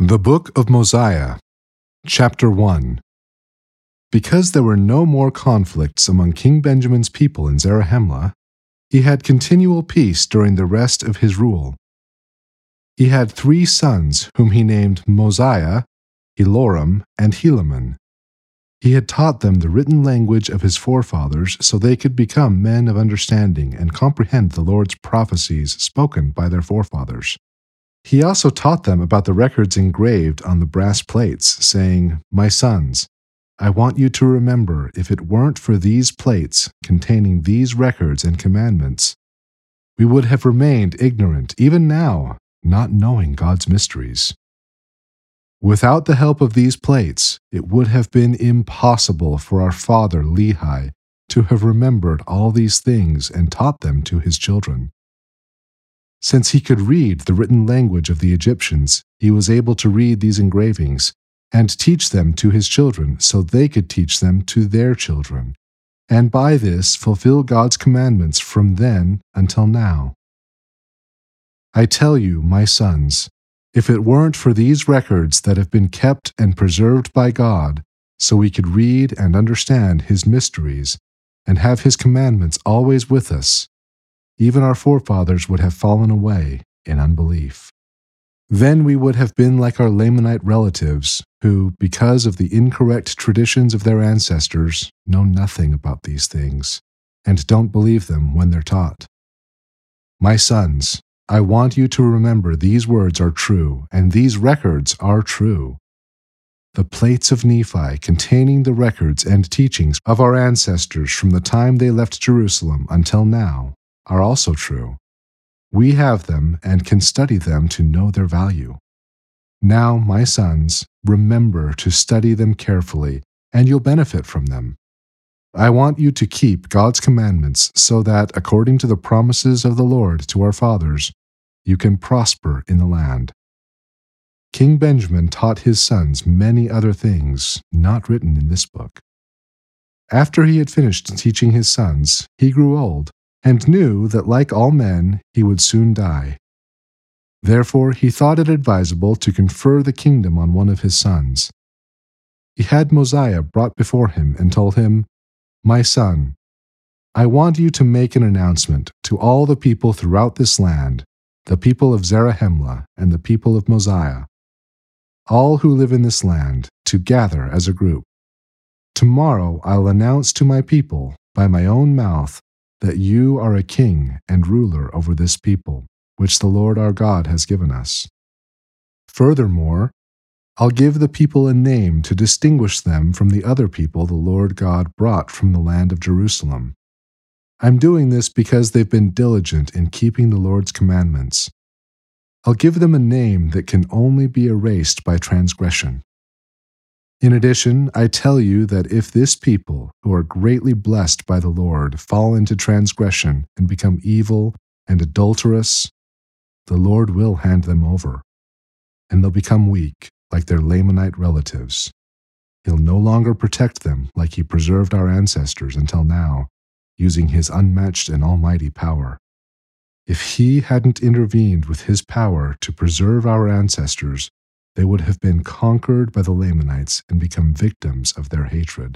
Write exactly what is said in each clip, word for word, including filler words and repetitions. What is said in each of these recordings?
The Book of Mosiah, Chapter one. Because there were no more conflicts among King Benjamin's people in Zarahemla, he had continual peace during the rest of his rule. He had three sons whom he named Mosiah, Eloram, and Helaman. He had taught them the written language of his forefathers so they could become men of understanding and comprehend the Lord's prophecies spoken by their forefathers. He also taught them about the records engraved on the brass plates, saying, "My sons, I want you to remember if it weren't for these plates containing these records and commandments, we would have remained ignorant even now, not knowing God's mysteries. Without the help of these plates, it would have been impossible for our father Lehi to have remembered all these things and taught them to his children. Since he could read the written language of the Egyptians, he was able to read these engravings and teach them to his children so they could teach them to their children, and by this fulfill God's commandments from then until now. I tell you, my sons, if it weren't for these records that have been kept and preserved by God, so we could read and understand his mysteries and have his commandments always with us, even our forefathers would have fallen away in unbelief. Then we would have been like our Lamanite relatives, who, because of the incorrect traditions of their ancestors, know nothing about these things, and don't believe them when they're taught. My sons, I want you to remember these words are true, and these records are true. The plates of Nephi containing the records and teachings of our ancestors from the time they left Jerusalem until now are also true. We have them and can study them to know their value. Now, my sons, remember to study them carefully, and you'll benefit from them. I want you to keep God's commandments so that, according to the promises of the Lord to our fathers, you can prosper in the land. King Benjamin taught his sons many other things not written in this book. After he had finished teaching his sons, he grew old, and knew that, like all men, he would soon die. Therefore he thought it advisable to confer the kingdom on one of his sons. He had Mosiah brought before him and told him, "My son, I want you to make an announcement to all the people throughout this land, the people of Zarahemla and the people of Mosiah, all who live in this land, to gather as a group. Tomorrow I'll announce to my people by my own mouth that you are a king and ruler over this people, which the Lord our God has given us. Furthermore, I'll give the people a name to distinguish them from the other people the Lord God brought from the land of Jerusalem. I'm doing this because they've been diligent in keeping the Lord's commandments. I'll give them a name that can only be erased by transgression. In addition, I tell you that if this people, who are greatly blessed by the Lord, fall into transgression and become evil and adulterous, the Lord will hand them over, and they'll become weak like their Lamanite relatives. He'll no longer protect them like he preserved our ancestors until now, using his unmatched and almighty power. If he hadn't intervened with his power to preserve our ancestors, they would have been conquered by the Lamanites and become victims of their hatred."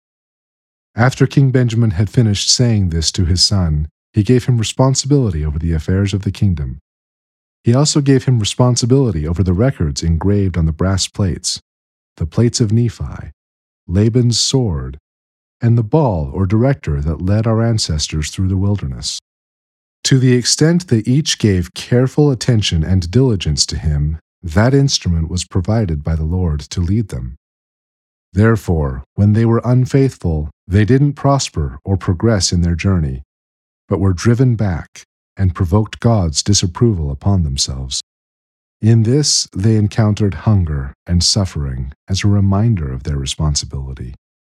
After King Benjamin had finished saying this to his son, he gave him responsibility over the affairs of the kingdom. He also gave him responsibility over the records engraved on the brass plates, the plates of Nephi, Laban's sword, and the ball or director that led our ancestors through the wilderness. To the extent they each gave careful attention and diligence to him, that instrument was provided by the Lord to lead them. Therefore, when they were unfaithful, they didn't prosper or progress in their journey, but were driven back and provoked God's disapproval upon themselves. In this, they encountered hunger and suffering as a reminder of their responsibility.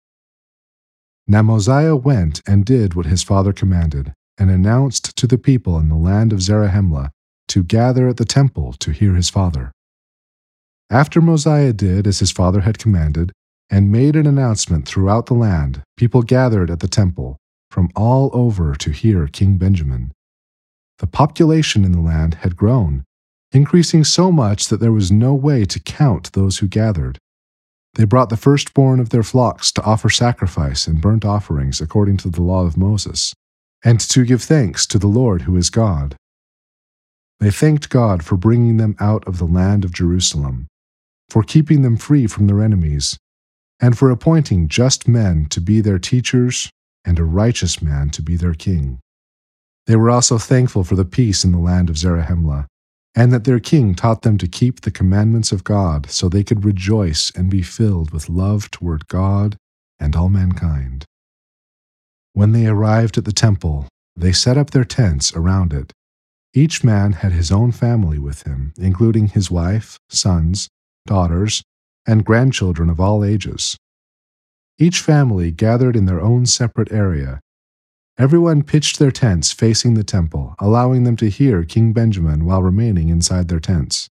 Now Mosiah went and did what his father commanded, and announced to the people in the land of Zarahemla to gather at the temple to hear his father. After Mosiah did as his father had commanded, and made an announcement throughout the land, people gathered at the temple from all over to hear King Benjamin. The population in the land had grown, increasing so much that there was no way to count those who gathered. They brought the firstborn of their flocks to offer sacrifice and burnt offerings according to the law of Moses, and to give thanks to the Lord who is God. They thanked God for bringing them out of the land of Jerusalem, for keeping them free from their enemies, and for appointing just men to be their teachers and a righteous man to be their king. They were also thankful for the peace in the land of Zarahemla, and that their king taught them to keep the commandments of God so they could rejoice and be filled with love toward God and all mankind. When they arrived at the temple, they set up their tents around it. Each man had his own family with him, including his wife, sons, daughters, and grandchildren of all ages. Each family gathered in their own separate area. Everyone pitched their tents facing the temple, allowing them to hear King Benjamin while remaining inside their tents.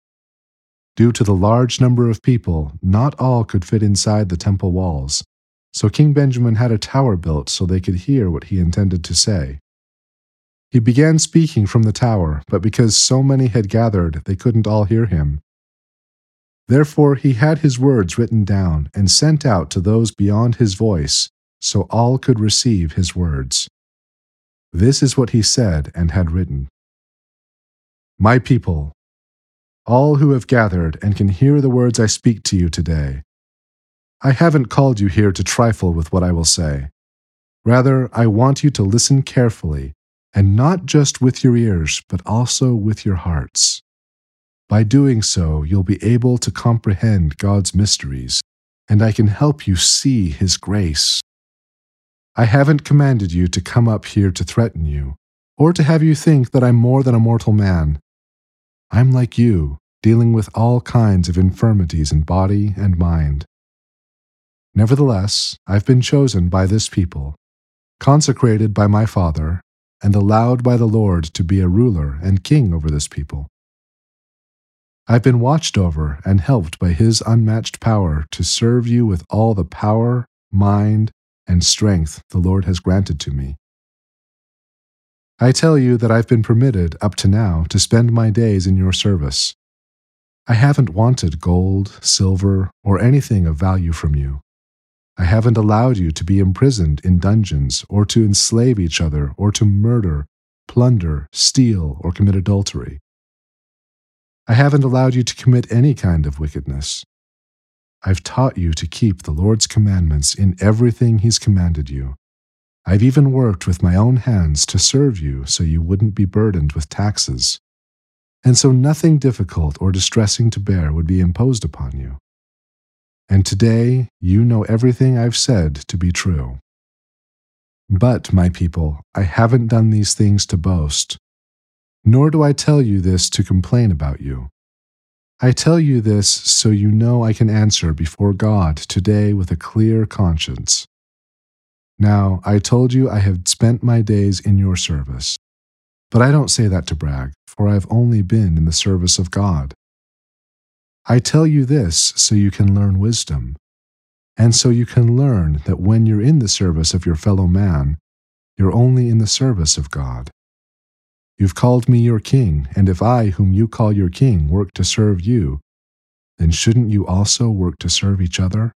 Due to the large number of people, not all could fit inside the temple walls, so King Benjamin had a tower built so they could hear what he intended to say. He began speaking from the tower, but because so many had gathered, they couldn't all hear him. Therefore he had his words written down and sent out to those beyond his voice, so all could receive his words. This is what he said and had written. My people, all who have gathered and can hear the words I speak to you today, I haven't called you here to trifle with what I will say. Rather, I want you to listen carefully, and not just with your ears, but also with your hearts. By doing so, you'll be able to comprehend God's mysteries, and I can help you see His grace. I haven't commanded you to come up here to threaten you, or to have you think that I'm more than a mortal man. I'm like you, dealing with all kinds of infirmities in body and mind. Nevertheless, I've been chosen by this people, consecrated by my Father, and allowed by the Lord to be a ruler and king over this people. I've been watched over and helped by His unmatched power to serve you with all the power, mind, and strength the Lord has granted to me. I tell you that I've been permitted up to now to spend my days in your service. I haven't wanted gold, silver, or anything of value from you. I haven't allowed you to be imprisoned in dungeons, or to enslave each other, or to murder, plunder, steal, or commit adultery. I haven't allowed you to commit any kind of wickedness. I've taught you to keep the Lord's commandments in everything He's commanded you. I've even worked with my own hands to serve you so you wouldn't be burdened with taxes, and so nothing difficult or distressing to bear would be imposed upon you. And today you know everything I've said to be true. But, my people, I haven't done these things to boast, nor do I tell you this to complain about you. I tell you this so you know I can answer before God today with a clear conscience. Now, I told you I have spent my days in your service, but I don't say that to brag, for I have only been in the service of God. I tell you this so you can learn wisdom, and so you can learn that when you're in the service of your fellow man, you're only in the service of God. You've called me your king, and if I, whom you call your king, work to serve you, then shouldn't you also work to serve each other?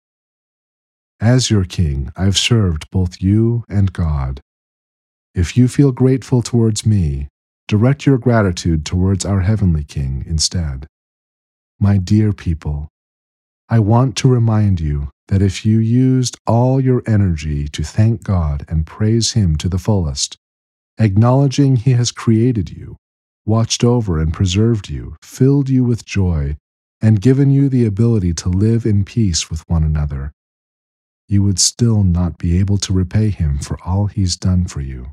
As your king, I've served both you and God. If you feel grateful towards me, direct your gratitude towards our heavenly King instead. My dear people, I want to remind you that if you used all your energy to thank God and praise Him to the fullest, acknowledging He has created you, watched over and preserved you, filled you with joy, and given you the ability to live in peace with one another, you would still not be able to repay Him for all He's done for you.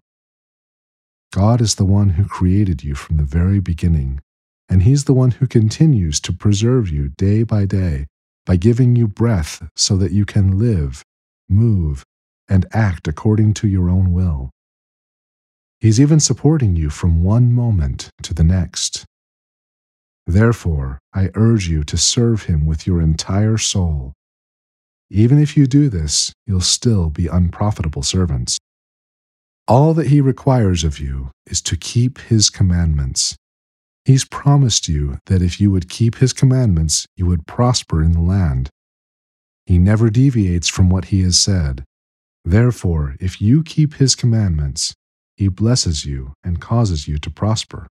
God is the one who created you from the very beginning, and He's the one who continues to preserve you day by day by giving you breath so that you can live, move, and act according to your own will. He's even supporting you from one moment to the next. Therefore, I urge you to serve Him with your entire soul. Even if you do this, you'll still be unprofitable servants. All that He requires of you is to keep His commandments. He's promised you that if you would keep his commandments, you would prosper in the land. He never deviates from what he has said. Therefore, if you keep his commandments, he blesses you and causes you to prosper.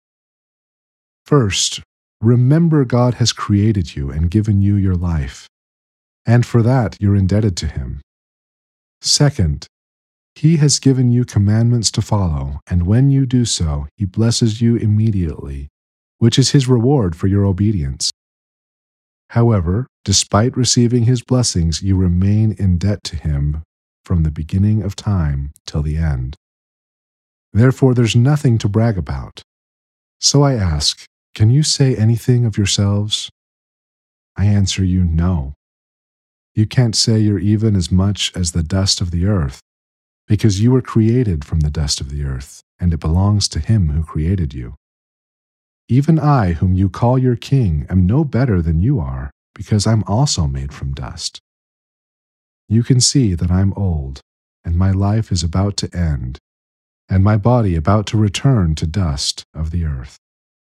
First, remember God has created you and given you your life, and for that you're indebted to him. Second, he has given you commandments to follow, and when you do so, he blesses you immediately, which is his reward for your obedience. However, despite receiving his blessings, you remain in debt to him from the beginning of time till the end. Therefore, there's nothing to brag about. So I ask, can you say anything of yourselves? I answer you, no. You can't say you're even as much as the dust of the earth, because you were created from the dust of the earth, and it belongs to him who created you. Even I, whom you call your king, am no better than you are, because I'm also made from dust. You can see that I'm old, and my life is about to end, and my body about to return to dust of the earth.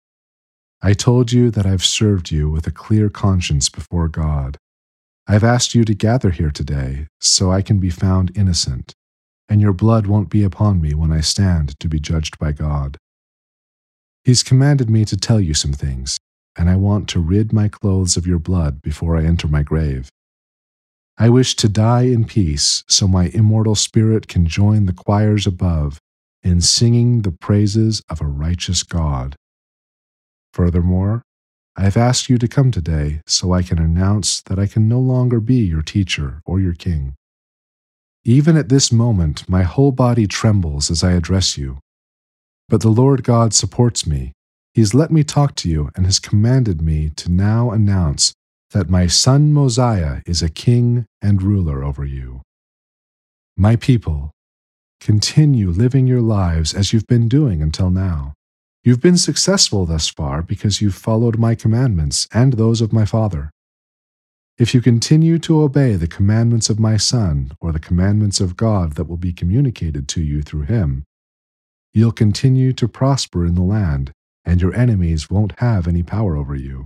I told you that I've served you with a clear conscience before God. I've asked you to gather here today, so I can be found innocent, and your blood won't be upon me when I stand to be judged by God. He's commanded me to tell you some things, and I want to rid my clothes of your blood before I enter my grave. I wish to die in peace, so my immortal spirit can join the choirs above in singing the praises of a righteous God. Furthermore, I have asked you to come today so I can announce that I can no longer be your teacher or your king. Even at this moment, my whole body trembles as I address you. But the Lord God supports me. He's let me talk to you and has commanded me to now announce that my son Mosiah is a king and ruler over you. My people, continue living your lives as you've been doing until now. You've been successful thus far because you've followed my commandments and those of my father. If you continue to obey the commandments of my son or the commandments of God that will be communicated to you through him, you'll continue to prosper in the land, and your enemies won't have any power over you.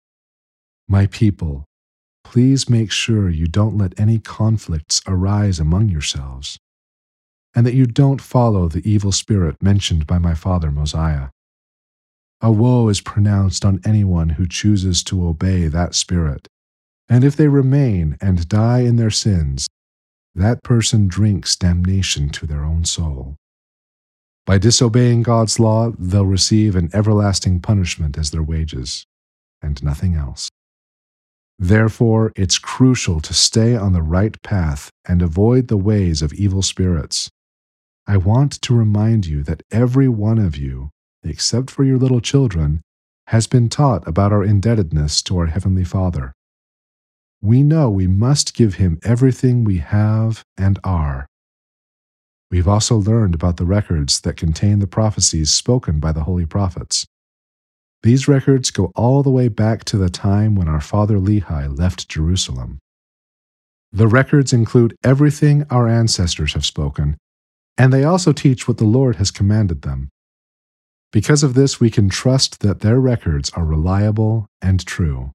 My people, please make sure you don't let any conflicts arise among yourselves, and that you don't follow the evil spirit mentioned by my father Mosiah. A woe is pronounced on anyone who chooses to obey that spirit, and if they remain and die in their sins, that person drinks damnation to their own soul. By disobeying God's law, they'll receive an everlasting punishment as their wages, and nothing else. Therefore, it's crucial to stay on the right path and avoid the ways of evil spirits. I want to remind you that every one of you, except for your little children, has been taught about our indebtedness to our Heavenly Father. We know we must give him everything we have and are. We've also learned about the records that contain the prophecies spoken by the holy prophets. These records go all the way back to the time when our father Lehi left Jerusalem. The records include everything our ancestors have spoken, and they also teach what the Lord has commanded them. Because of this, we can trust that their records are reliable and true.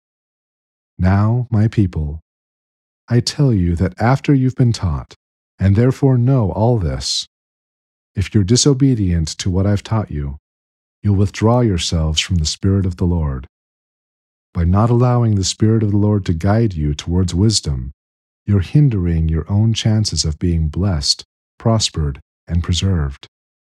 Now, my people, I tell you that after you've been taught, and therefore know all this, if you're disobedient to what I've taught you, you'll withdraw yourselves from the Spirit of the Lord. By not allowing the Spirit of the Lord to guide you towards wisdom, you're hindering your own chances of being blessed, prospered, and preserved.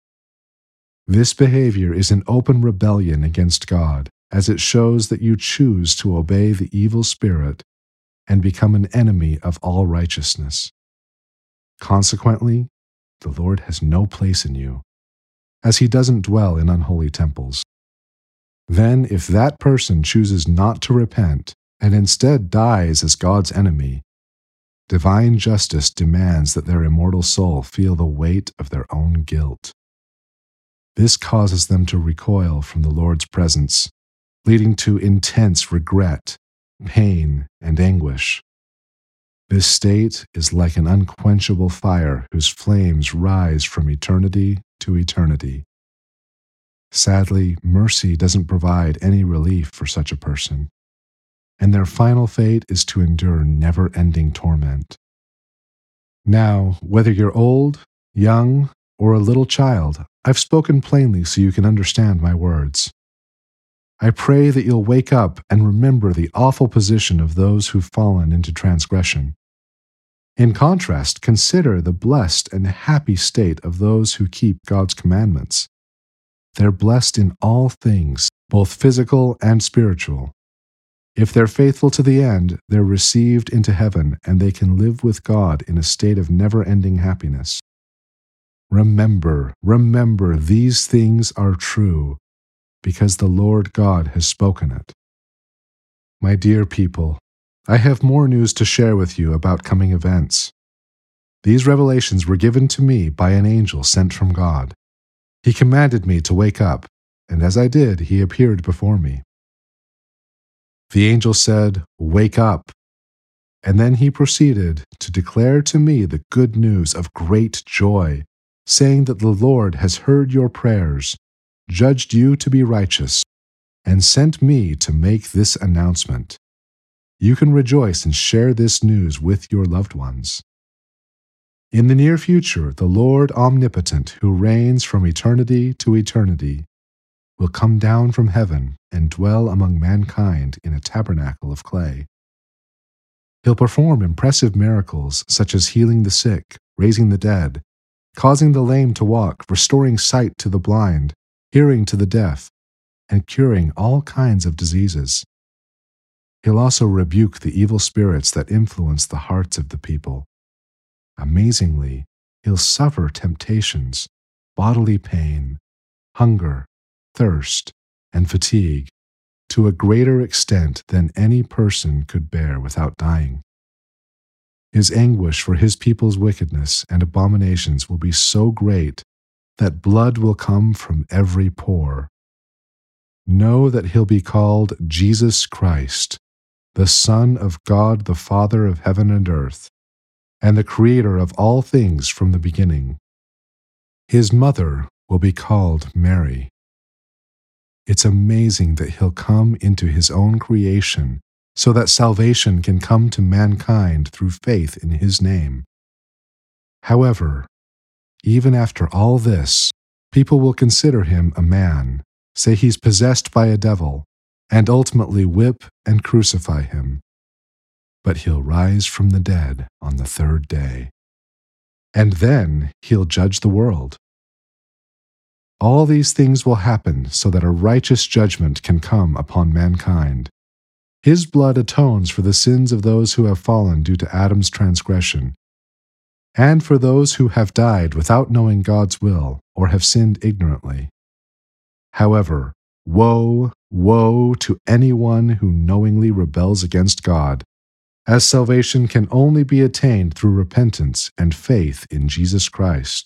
This behavior is an open rebellion against God, as it shows that you choose to obey the evil spirit and become an enemy of all righteousness. Consequently, the Lord has no place in you, as he doesn't dwell in unholy temples. Then, if that person chooses not to repent and instead dies as God's enemy, divine justice demands that their immortal soul feel the weight of their own guilt. This causes them to recoil from the Lord's presence, leading to intense regret, pain, and anguish. This state is like an unquenchable fire whose flames rise from eternity to eternity. Sadly, mercy doesn't provide any relief for such a person, and their final fate is to endure never-ending torment. Now, whether you're old, young, or a little child, I've spoken plainly so you can understand my words. I pray that you'll wake up and remember the awful position of those who've fallen into transgression. In contrast, consider the blessed and happy state of those who keep God's commandments. They're blessed in all things, both physical and spiritual. If they're faithful to the end, they're received into heaven and they can live with God in a state of never-ending happiness. Remember, remember, these things are true, because the Lord God has spoken it. My dear people, I have more news to share with you about coming events. These revelations were given to me by an angel sent from God. He commanded me to wake up, and as I did, he appeared before me. The angel said, "Wake up," and then he proceeded to declare to me the good news of great joy, saying that the Lord has heard your prayers, judged you to be righteous, and sent me to make this announcement. You can rejoice and share this news with your loved ones. In the near future, the Lord omnipotent, who reigns from eternity to eternity, will come down from heaven and dwell among mankind in a tabernacle of clay. He'll perform impressive miracles such as healing the sick, raising the dead, causing the lame to walk, restoring sight to the blind, hearing to the deaf, and curing all kinds of diseases. He'll also rebuke the evil spirits that influence the hearts of the people. Amazingly, he'll suffer temptations, bodily pain, hunger, thirst, and fatigue to a greater extent than any person could bear without dying. His anguish for his people's wickedness and abominations will be so great that blood will come from every pore. Know that he'll be called Jesus Christ, the Son of God, the Father of heaven and earth, and the Creator of all things from the beginning. His mother will be called Mary. It's amazing that he'll come into his own creation so that salvation can come to mankind through faith in his name. However, even after all this, people will consider him a man, say he's possessed by a devil, and ultimately whip and crucify him. But he'll rise from the dead on the third day. And then he'll judge the world. All these things will happen so that a righteous judgment can come upon mankind. His blood atones for the sins of those who have fallen due to Adam's transgression, and for those who have died without knowing God's will or have sinned ignorantly. However, woe, woe to anyone who knowingly rebels against God, as salvation can only be attained through repentance and faith in Jesus Christ.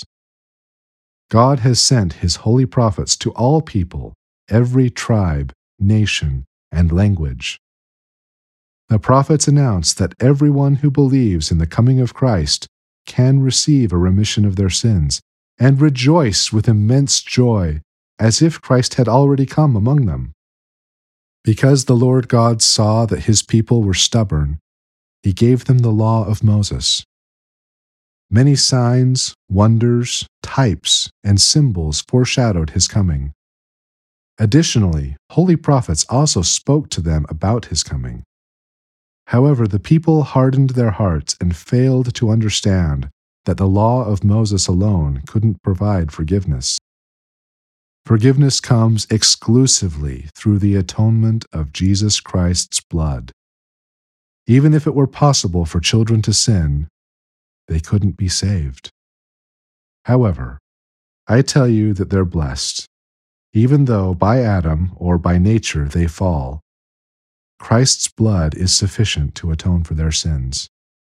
God has sent his holy prophets to all people, every tribe, nation, and language. The prophets announce that everyone who believes in the coming of Christ can receive a remission of their sins and rejoice with immense joy as if Christ had already come among them. Because the Lord God saw that his people were stubborn, he gave them the law of Moses. Many signs, wonders, types, and symbols foreshadowed his coming. Additionally, holy prophets also spoke to them about his coming. However, the people hardened their hearts and failed to understand that the law of Moses alone couldn't provide forgiveness. Forgiveness comes exclusively through the atonement of Jesus Christ's blood. Even if it were possible for children to sin, they couldn't be saved. However, I tell you that they're blessed, even though by Adam or by nature they fall. Christ's blood is sufficient to atone for their sins.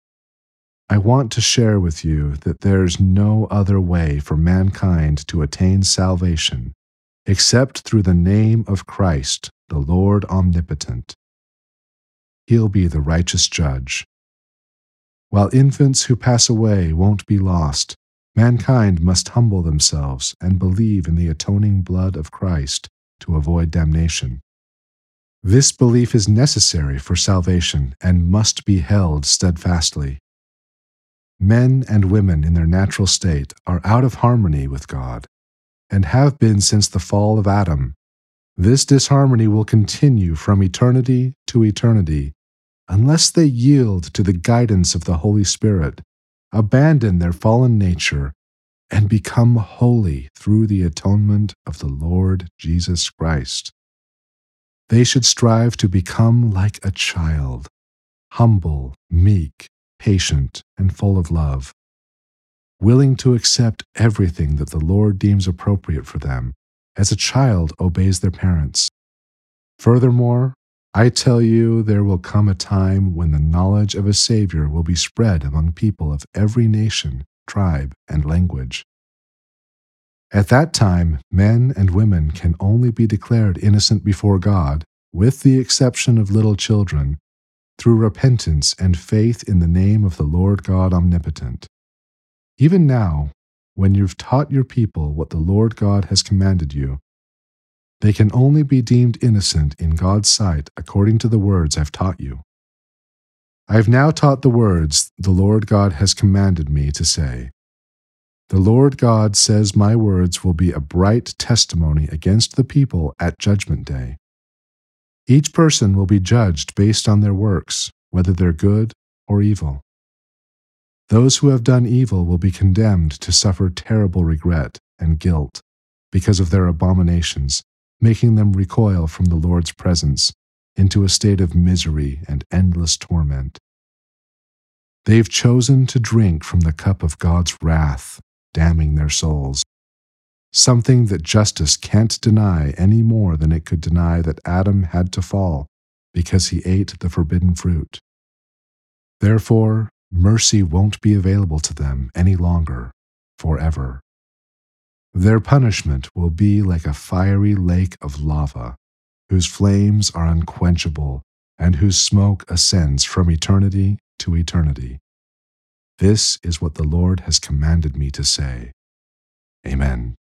I want to share with you that there's no other way for mankind to attain salvation except through the name of Christ, the Lord omnipotent. He'll be the righteous judge. While infants who pass away won't be lost, mankind must humble themselves and believe in the atoning blood of Christ to avoid damnation. This belief is necessary for salvation and must be held steadfastly. Men and women in their natural state are out of harmony with God, and have been since the fall of Adam. This disharmony will continue from eternity to eternity unless they yield to the guidance of the Holy Spirit, abandon their fallen nature, and become holy through the atonement of the Lord Jesus Christ. They should strive to become like a child, humble, meek, patient, and full of love, willing to accept everything that the Lord deems appropriate for them, as a child obeys their parents. Furthermore, I tell you, there will come a time when the knowledge of a Savior will be spread among people of every nation, tribe, and language. At that time, men and women can only be declared innocent before God, with the exception of little children, through repentance and faith in the name of the Lord God Omnipotent. Even now, when you've taught your people what the Lord God has commanded you, they can only be deemed innocent in God's sight according to the words I've taught you. I have now taught the words the Lord God has commanded me to say. The Lord God says my words will be a bright testimony against the people at Judgment Day. Each person will be judged based on their works, whether they're good or evil. Those who have done evil will be condemned to suffer terrible regret and guilt because of their abominations, making them recoil from the Lord's presence into a state of misery and endless torment. They've chosen to drink from the cup of God's wrath, damning their souls, something that justice can't deny any more than it could deny that Adam had to fall because he ate the forbidden fruit. Therefore, mercy won't be available to them any longer, forever. Their punishment will be like a fiery lake of lava, whose flames are unquenchable and whose smoke ascends from eternity to eternity. This is what the Lord has commanded me to say. Amen.